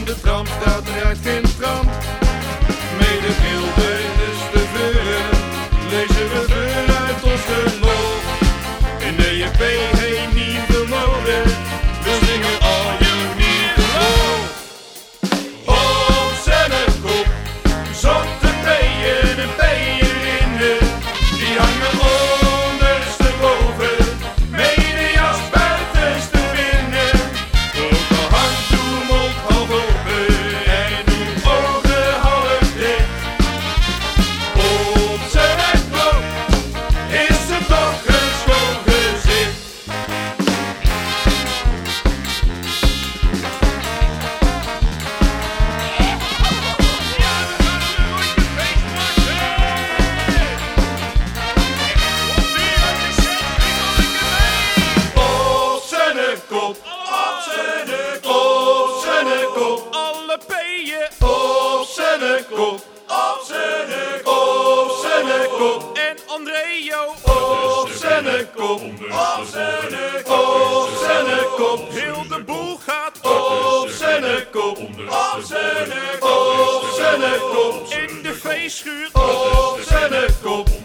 de tram staat, rijdt geen tram. Mee de gilde is te vuren, lezen we vuur uit ons geloof. In de JP heeft niet veel nodig, we zingen al je niet geloof. Op Zennekop, zotte peeën en peeërinnen, die hangen ondersteboven, mee de jas buitenste binnen. Ook al hangt uw mond half open en uw ogen half dicht. Op Zennekop is het toch een schoon gezicht. Op Zennekop, op Zennekop, op Zennekop, Alle peeën op Zennekop, op Zennekop, op Zennekop, en Andreo. op Zennekop, op Zennekop, op Zennekop, Heel de boel gaat op Zennekop, op Zennekop, op Zennekop, in de veeschuur. op Zennekop.